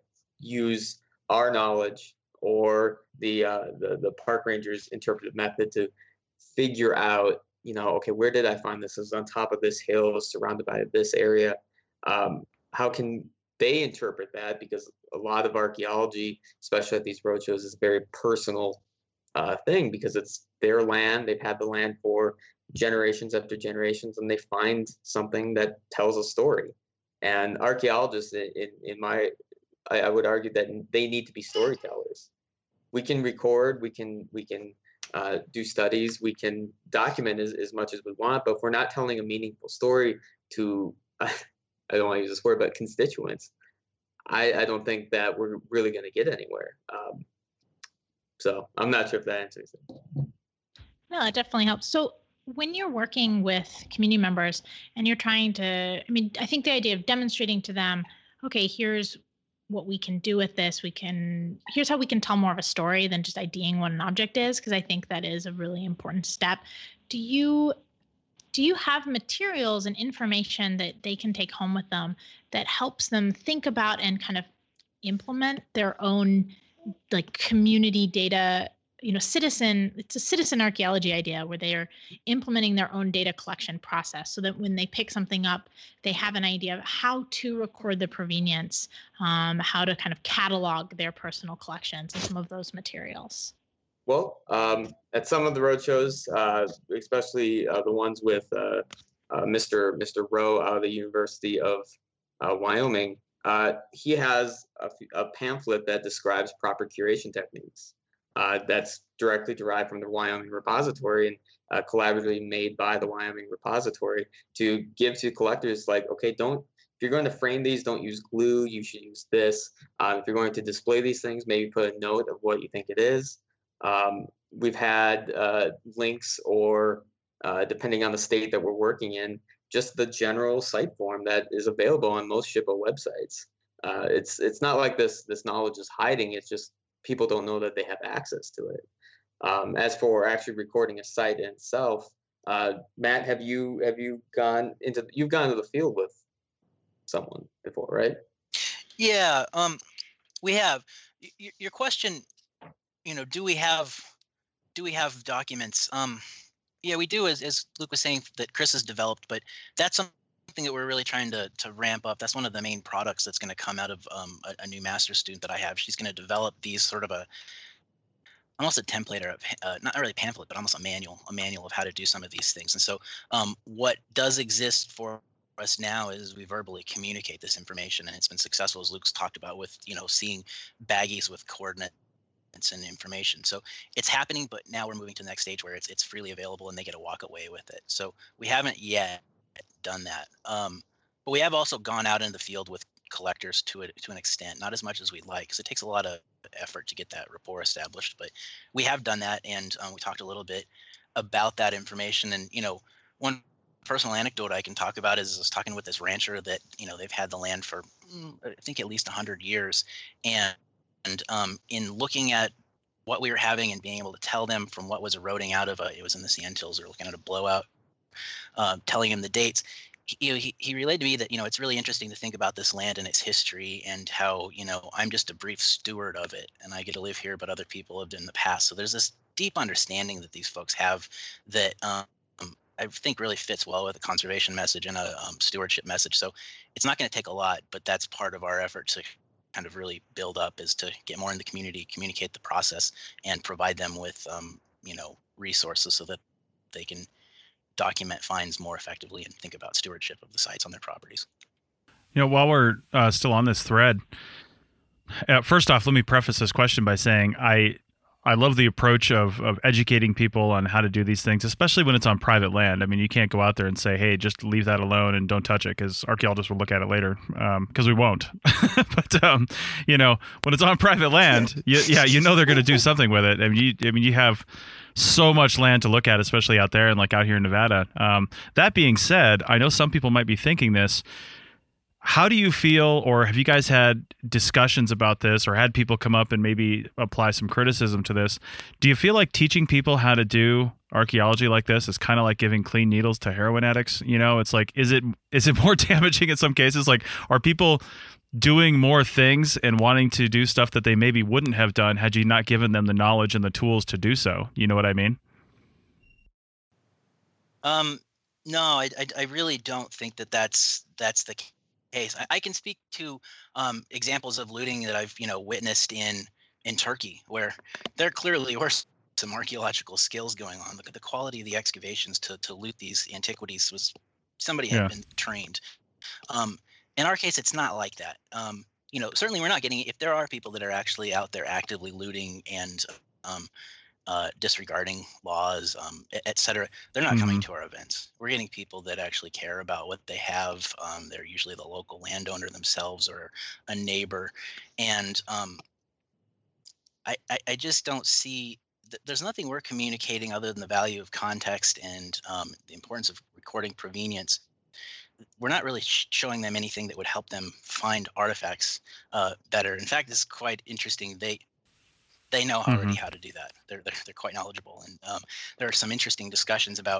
Speaker 5: use our knowledge or the park ranger's interpretive method to figure out, okay, where did I find this? It was on top of this hill, surrounded by this area. How can they interpret that? Because a lot of archaeology, especially at these roadshows, is a very personal thing, because it's their land. They've had the land for generations after generations, and they find something that tells a story. And archaeologists, I would argue that they need to be storytellers. We can record, we can do studies, we can document as much as we want, but if we're not telling a meaningful story to I don't want to use this word, but constituents, I don't think that we're really going to get anywhere. So I'm not sure if that answers it.
Speaker 3: No, it definitely helps. So when you're working with community members and you're trying to, I think the idea of demonstrating to them, okay, here's what we can do with this. Here's how we can tell more of a story than just IDing what an object is, because I think that is a really important step. Do you have materials and information that they can take home with them that helps them think about and kind of implement their own community data, it's a citizen archaeology idea where they are implementing their own data collection process, so that when they pick something up, they have an idea of how to record the provenience, how to kind of catalog their personal collections and some of those materials?
Speaker 5: Well, at some of the roadshows, especially the ones with Mr. Rowe out of the University of Wyoming, he has a pamphlet that describes proper curation techniques. That's directly derived from the Wyoming Repository and collaboratively made by the Wyoming Repository to give to collectors, like, okay, if you're going to frame these, don't use glue, you should use this. If you're going to display these things, maybe put a note of what you think it is. We've had links, or depending on the state that we're working in, just the general site form that is available on most SHPO websites. It's not like this knowledge is hiding. It's just people don't know that they have access to it. As for actually recording a site in itself, Matt, have you gone into the field with someone before, right?
Speaker 4: Yeah, we have. Your question, do we have documents? Yeah, we do, as Luke was saying, that Chris has developed, but that's something that we're really trying to ramp up. That's one of the main products that's going to come out of a new master's student that I have. She's going to develop these sort of almost a template, or not really pamphlet, but almost a manual of how to do some of these things. And so what does exist for us now is we verbally communicate this information, and it's been successful, as Luke's talked about, with seeing baggies with coordinates and information. So it's happening, but now we're moving to the next stage where it's freely available and they get to walk away with it. So we haven't yet done that, but we have also gone out into the field with collectors to an extent, not as much as we'd like, because it takes a lot of effort to get that rapport established. But we have done that, and we talked a little bit about that information. And one personal anecdote I can talk about is I was talking with this rancher that they've had the land for I think at least 100 years, and in looking at what we were having and being able to tell them from what was eroding out of it was in the Sandhills, or looking at a blowout, telling him the dates. He relayed to me that it's really interesting to think about this land and its history, and how I'm just a brief steward of it, and I get to live here, but other people lived in the past. So there's this deep understanding that these folks have that I think really fits well with a conservation message and a stewardship message. So it's not going to take a lot, but that's part of our effort to kind of really build up, is to get more in the community, communicate the process, and provide them with resources so that they can document finds more effectively and think about stewardship of the sites on their properties.
Speaker 2: While we're still on this thread, first off, let me preface this question by saying I love the approach of educating people on how to do these things, especially when it's on private land. I mean, you can't go out there and say, hey, just leave that alone and don't touch it, because archaeologists will look at it later, because we won't. But, when it's on private land, they're going to do something with it. I mean, you have so much land to look at, especially out there and like out here in Nevada. That being said, I know some people might be thinking this. How do you feel, or have you guys had discussions about this, or had people come up and maybe apply some criticism to this? Do you feel like teaching people how to do archaeology like this is kind of like giving clean needles to heroin addicts? It's like, is it more damaging in some cases? Like, are people doing more things and wanting to do stuff that they maybe wouldn't have done had you not given them the knowledge and the tools to do so? You know what I mean?
Speaker 4: No, I really don't think that's the case. I can speak to examples of looting that I've witnessed in Turkey, where there clearly were some archaeological skills going on. Look at the quality of the excavations to loot these antiquities. Was somebody had been trained. In our case, it's not like that. Certainly we're not getting, if there are people that are actually out there actively looting and disregarding laws, et cetera, they're not coming to our events. We're getting people that actually care about what they have. They're usually the local landowner themselves or a neighbor. And I just don't see, there's nothing we're communicating other than the value of context and the importance of recording provenience. We're not really showing them anything that would help them find artifacts better. In fact, it's quite interesting. They know already how to do that. They're quite knowledgeable, and there are some interesting discussions about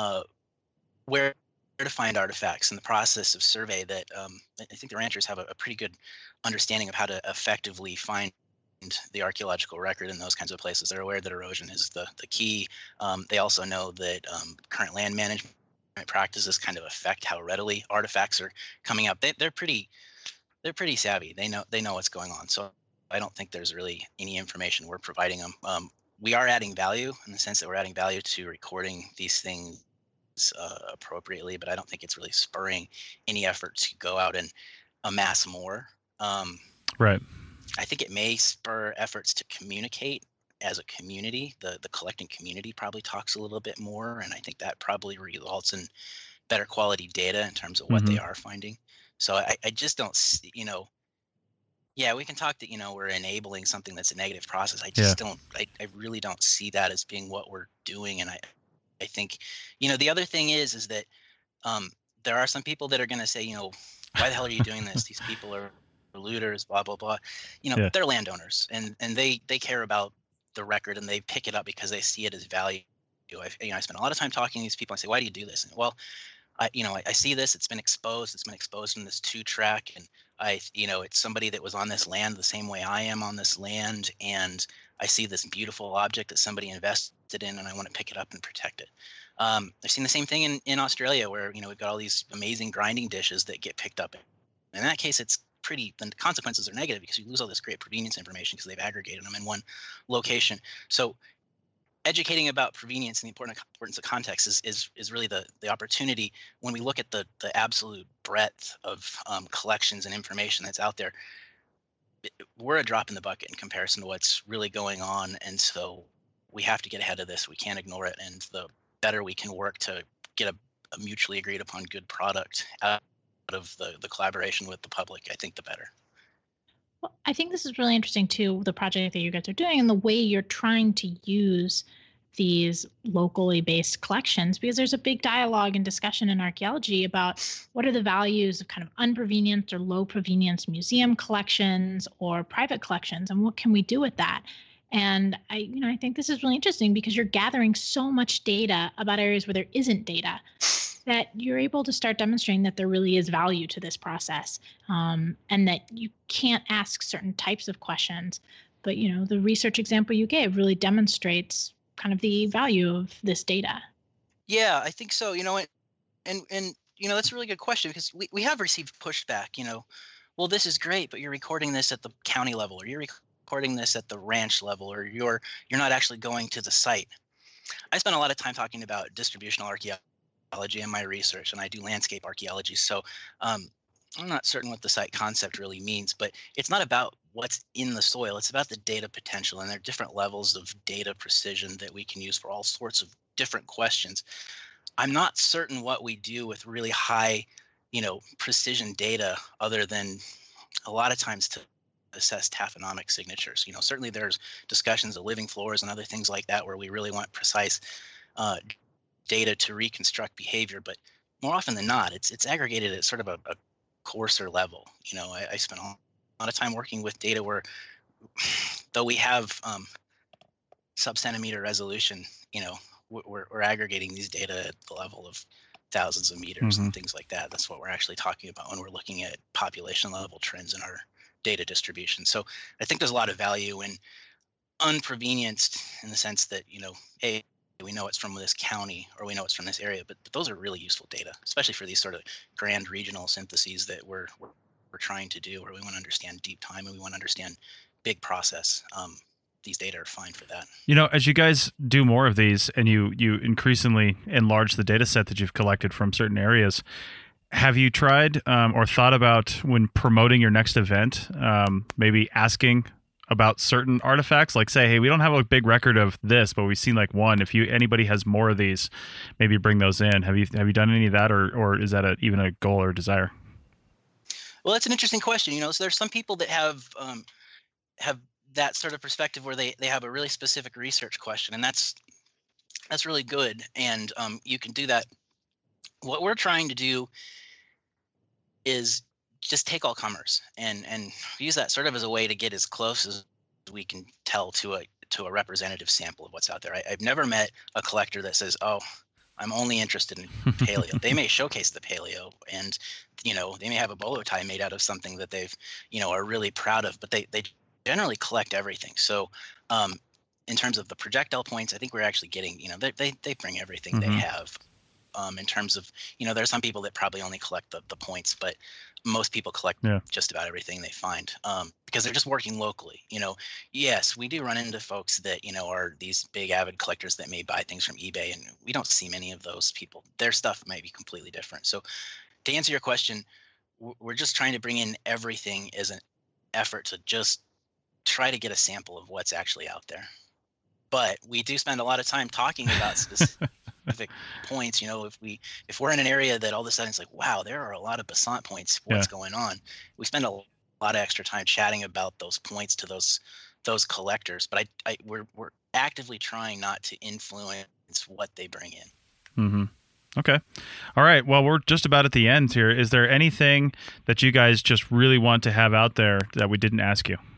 Speaker 4: where to find artifacts and the process of survey that I think the ranchers have a pretty good understanding of how to effectively find the archaeological record in those kinds of places. They're aware that erosion is the key. They also know that current land management practices kind of affect how readily artifacts are coming up. They're pretty savvy. They know what's going on. So I don't think there's really any information we're providing them. We are adding value in the sense that we're adding value to recording these things appropriately, but I don't think it's really spurring any effort to go out and amass more.
Speaker 2: Right.
Speaker 4: I think it may spur efforts to communicate as a community. The collecting community probably talks a little bit more, and I think that probably results in better quality data in terms of what they are finding. So I just don't see, yeah, we can talk that, we're enabling something that's a negative process. I just don't, I really don't see that as being what we're doing. And I think, the other thing is that there are some people that are going to say, why the hell are you doing this? These people are looters, blah, blah, blah. They're landowners, and they care about the record, and they pick it up because they see it as value. I spend a lot of time talking to these people. I say, why do you do this? And, well, I see this, it's been exposed in this 2-track, and it's somebody that was on this land the same way I am on this land, and I see this beautiful object that somebody invested in, and I want to pick it up and protect it. I've seen the same thing in Australia, where we've got all these amazing grinding dishes that get picked up. In that case, the consequences are negative because you lose all this great provenience information because they've aggregated them in one location. So educating about provenience and the importance of context is really the opportunity when we look at the absolute breadth of collections and information that's out there. We're a drop in the bucket in comparison to what's really going on, and so we have to get ahead of this. We can't ignore it, and the better we can work to get a mutually agreed upon good product out of the collaboration with the public, I think the better.
Speaker 3: Well, I think this is really interesting too, the project that you guys are doing and the way you're trying to use these locally based collections, because there's a big dialogue and discussion in archaeology about what are the values of kind of unprovenience or low provenience museum collections or private collections, and what can we do with that? And I think this is really interesting because you're gathering so much data about areas where there isn't data that you're able to start demonstrating that there really is value to this process, and that you can't ask certain types of questions. But, the research example you gave really demonstrates kind of the value of this data.
Speaker 4: Yeah, I think so. And that's a really good question, because we have received pushback, well, this is great, but you're recording this at the county level, or you're recording this at the ranch level, or you're not actually going to the site. I spent a lot of time talking about distributional archaeology in my research, and I do landscape archaeology. So I'm not certain what the site concept really means, but it's not about what's in the soil. It's about the data potential, and there are different levels of data precision that we can use for all sorts of different questions. I'm not certain what we do with really high, precision data, other than a lot of times to assess taphonomic signatures. Certainly there's discussions of living floors and other things like that where we really want precise data to reconstruct behavior, but more often than not, it's aggregated at sort of a coarser level. I spent a lot of time working with data where, though we have sub-centimeter resolution, we're aggregating these data at the level of thousands of meters and things like that. That's what we're actually talking about when we're looking at population level trends in our data distribution. So I think there's a lot of value in unprovenienced, in the sense that, we know it's from this county, or we know it's from this area, but those are really useful data, especially for these sort of grand regional syntheses that we're trying to do, where we want to understand deep time and we want to understand big process. These data are fine for that.
Speaker 2: As you guys do more of these and you increasingly enlarge the data set that you've collected from certain areas, have you tried or thought about, when promoting your next event, maybe asking about certain artifacts, like say, hey, we don't have a big record of this, but we've seen like one. If anybody has more of these, maybe bring those in. Have you done any of that, or is that even a goal or desire?
Speaker 4: Well, that's an interesting question. So there's some people that have that sort of perspective where they have a really specific research question, and that's really good. And you can do that. What we're trying to do is just take all comers and use that sort of as a way to get as close as we can tell to a representative sample of what's out there. I've never met a collector that says, oh, I'm only interested in paleo. They may showcase the paleo, and they may have a bolo tie made out of something that they've are really proud of, but they generally collect everything. So in terms of the projectile points, I think we're actually getting, they bring everything they have. In terms of, there's some people that probably only collect the points, but most people collect just about everything they find, because they're just working locally. Yes, we do run into folks that, are these big avid collectors that may buy things from eBay, and we don't see many of those people. Their stuff might be completely different. So to answer your question, we're just trying to bring in everything as an effort to just try to get a sample of what's actually out there. But we do spend a lot of time talking about specific points. If we're in an area that all of a sudden it's like, wow, there are a lot of Besant points. What's going on? We spend a lot of extra time chatting about those points to those collectors. But we're actively trying not to influence what they bring in.
Speaker 2: Mm-hmm. Okay. All right. Well, we're just about at the end here. Is there anything that you guys just really want to have out there that we didn't ask you?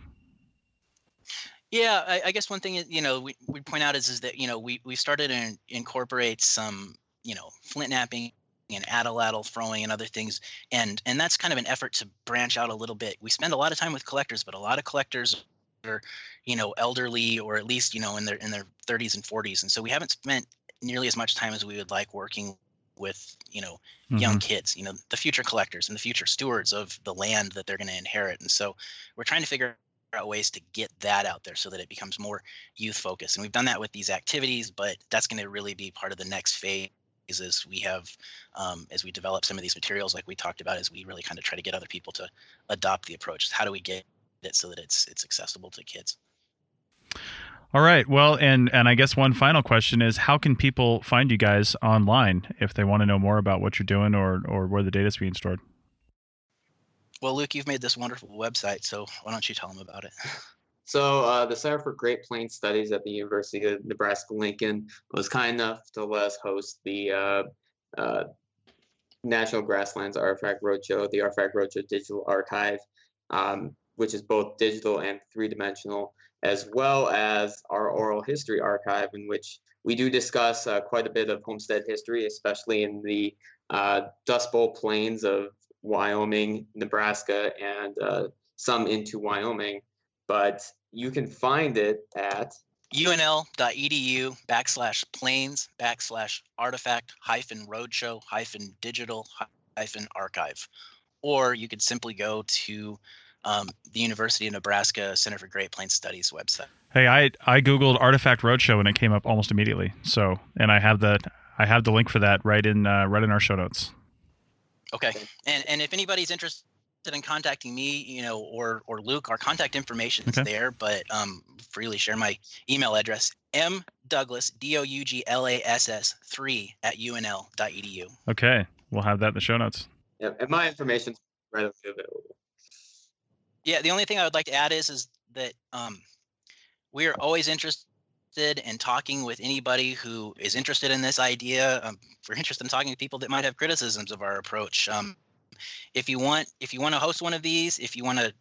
Speaker 4: Yeah, I guess one thing we point out is that we started to incorporate some flint knapping and atlatl throwing and other things, and that's kind of an effort to branch out a little bit. We spend a lot of time with collectors, but a lot of collectors are elderly, or at least in their 30s and 40s, and so we haven't spent nearly as much time as we would like working with young kids, the future collectors and the future stewards of the land that they're going to inherit. And so we're trying to figure out ways to get that out there so that it becomes more youth focused. And we've done that with these activities, but that's going to really be part of the next phase as we have, as we develop some of these materials like we talked about, as we really kind of try to get other people to adopt the approach. How do we get it so that it's accessible to kids?
Speaker 2: All right. Well, and I guess one final question is, how can people find you guys online if they want to know more about what you're doing or where the data is being stored?
Speaker 4: Well, Luke, you've made this wonderful website, so why don't you tell them about it?
Speaker 5: So the Center for Great Plains Studies at the University of Nebraska-Lincoln was kind enough to let us host the National Grasslands Artifact Roadshow, the Artifact Roadshow Digital Archive, which is both digital and three-dimensional, as well as our oral history archive, in which we do discuss quite a bit of homestead history, especially in the Dust Bowl plains of Wyoming, Nebraska, and some into Wyoming. But you can find it at
Speaker 4: unl.edu/plains/artifact-roadshow-digital-archive. Or you could simply go to the University of Nebraska Center for Great Plains Studies website.
Speaker 2: Hey, I Googled Artifact Roadshow and it came up almost immediately. So, and I have the link for that right in our show notes.
Speaker 4: Okay, and if anybody's interested in contacting me, or Luke, our contact information is there, but freely share my email address, mdouglass, DOUGLASS 3@unl.edu.
Speaker 2: Okay, we'll have that in the show notes.
Speaker 5: Yeah, and my information's readily available.
Speaker 4: Yeah, the only thing I would like to add is that we are always interested in talking with anybody who is interested in this idea. We're interested in talking to people that might have criticisms of our approach. If you want to host one of these, and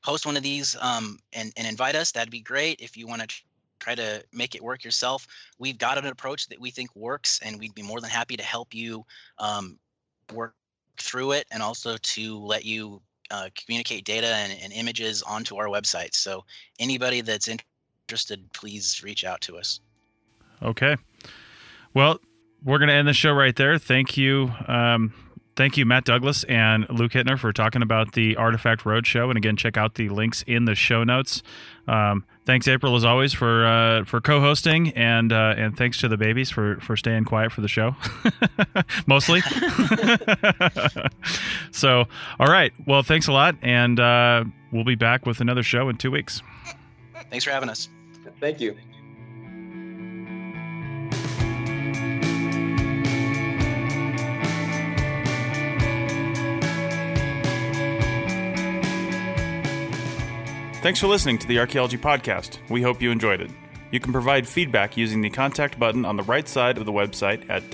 Speaker 4: invite us, that'd be great. If you want to try to make it work yourself, we've got an approach that we think works, and we'd be more than happy to help you work through it, and also to let you communicate data and images onto our website. So anybody that's interested, please reach out to us.
Speaker 2: Okay. Well, we're going to end the show right there. Thank you. Thank you, Matt Douglass and Luke Hittner, for talking about the Artifact Roadshow. And again, check out the links in the show notes. Thanks, April, as always, for co-hosting, and thanks to the babies for staying quiet for the show, mostly. So, all right. Well, thanks a lot, and we'll be back with another show in 2 weeks.
Speaker 4: Thanks for having us.
Speaker 5: Thank you.
Speaker 2: Thanks for listening to the Archaeology Podcast. We hope you enjoyed it. You can provide feedback using the contact button on the right side of the website at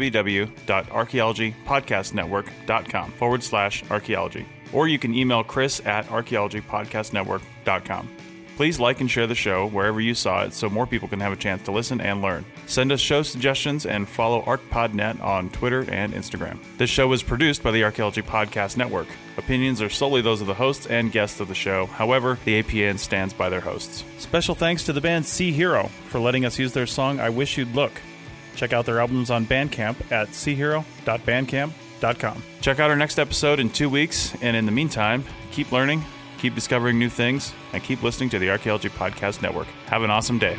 Speaker 2: www.archaeologypodcastnetwork.com/archaeology. Or you can email Chris at archaeologypodcastnetwork.com. Please like and share the show wherever you saw it so more people can have a chance to listen and learn. Send us show suggestions and follow ArcPodNet on Twitter and Instagram. This show is produced by the Archaeology Podcast Network. Opinions are solely those of the hosts and guests of the show. However, the APN stands by their hosts. Special thanks to the band Sea Hero for letting us use their song I Wish You'd Look. Check out their albums on Bandcamp at seahero.bandcamp.com. Check out our next episode in 2 weeks, and in the meantime, keep learning, keep discovering new things, and keep listening to the Archaeology Podcast Network. Have an awesome day.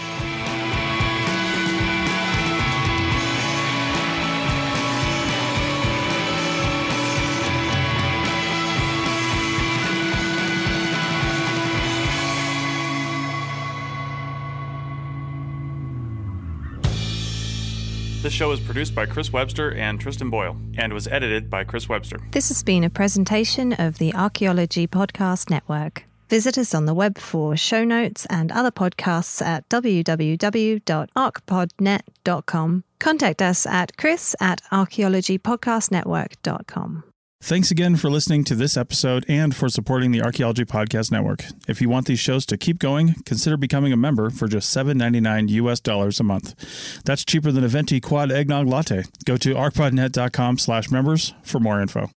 Speaker 2: This show is produced by Chris Webster and Tristan Boyle, and was edited by Chris Webster.
Speaker 1: This has been a presentation of the Archaeology Podcast Network. Visit us on the web for show notes and other podcasts at www.arcpodnet.com. Contact us at chris@archaeologypodcastnetwork.com.
Speaker 2: Thanks again for listening to this episode and for supporting the Archaeology Podcast Network. If you want these shows to keep going, consider becoming a member for just $7.99 US a month. That's cheaper than a venti quad eggnog latte. Go to arcpodnet.com/members for more info.